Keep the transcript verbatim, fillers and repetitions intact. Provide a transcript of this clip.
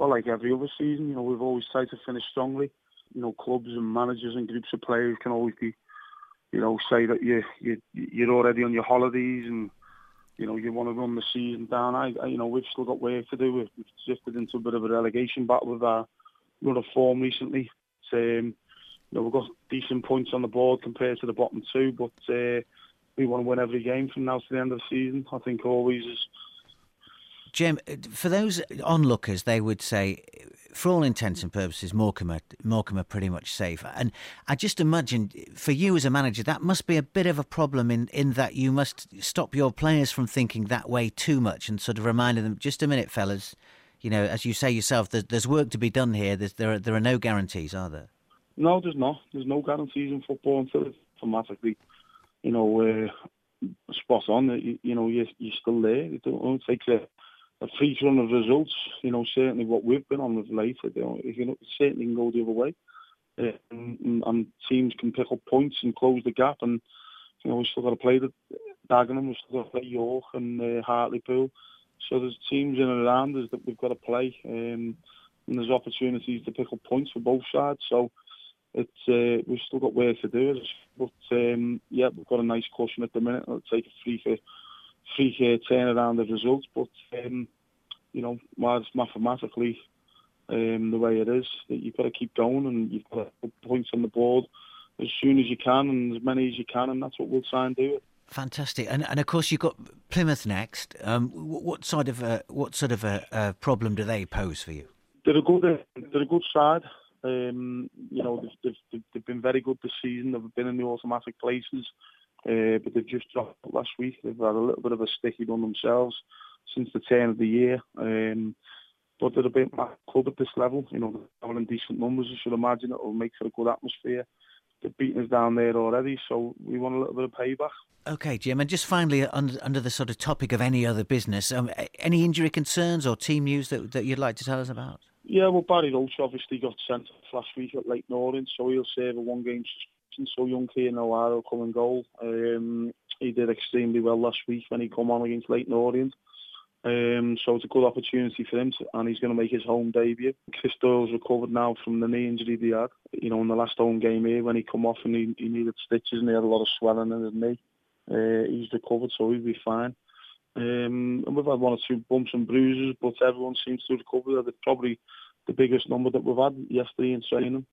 Well, like every other season, you know, we've always tried to finish strongly. You know, clubs and managers and groups of players can always be, you know, say that you you you're already on your holidays and you know you want to run the season down. I, I you know, we've still got work to do. We've, we've drifted into a bit of a relegation battle with our run of form recently. So, um, you know, we've got decent points on the board compared to the bottom two, but uh, we want to win every game from now to the end of the season. I think always is. Jim, for those onlookers, they would say, for all intents and purposes, Morecambe are, Morecambe are pretty much safe. And I just imagine, for you as a manager, that must be a bit of a problem in, in that you must stop your players from thinking that way too much and sort of reminding them, just a minute, fellas, you know, as you say yourself, there's, there's work to be done here. There's, there, are, there are no guarantees, are there? No, there's not. There's no guarantees in football until it's automatically, you know, uh, spot on. You, you know, you're, you're still there. It don't take a, a free run of results. You know, certainly what we've been on with late, you know, it certainly can go the other way. Uh, and, and teams can pick up points and close the gap. And, you know, we've still got to play the Dagenham, we've still got to play York and uh, Hartlepool. So there's teams in and around us that we've got to play. Um, and there's opportunities to pick up points for both sides. So, It's uh, we've still got work to do, but um, yeah, we've got a nice cushion at the minute. It'll take a free for free uh, turnaround of results, but um, you know, while it's mathematically um, the way it is, that you've got to keep going and you've got to put points on the board as soon as you can and as many as you can, and that's what we'll try and do. Fantastic, and and of course you've got Plymouth next. Um, what sort of a, what sort of a, a problem do they pose for you? They're a good, they're a good side. Um, you know, they've, they've, they've been very good this season. They've been in the automatic places, uh, but they've just dropped last week. They've had a little bit of a sticky run themselves since the turn of the year. Um, but they're a bit of a club at this level. You know, they're having decent numbers. You should imagine it will make for a good atmosphere. They've beaten us down there already, so we want a little bit of payback. Okay, Jim, and just finally, under, under the sort of topic of any other business, um, any injury concerns or team news that, that you'd like to tell us about? Yeah, well, Barry Roach obviously got sent off last week at Leyton Orient, so he'll serve a one-game suspension. So young Kieran O'Hara will come and goal. Um, he did extremely well last week when he come on against Leyton Orient. Um, so it's a good opportunity for him, to, and he's going to make his home debut. Chris Doyle's recovered now from the knee injury he had. You know, in the last home game here, when he come off and he, he needed stitches and he had a lot of swelling in his knee, uh, he's recovered, so he'll be fine. Um, and we've had one or two bumps and bruises, but everyone seems to recover. They're probably the biggest number that we've had yesterday in training.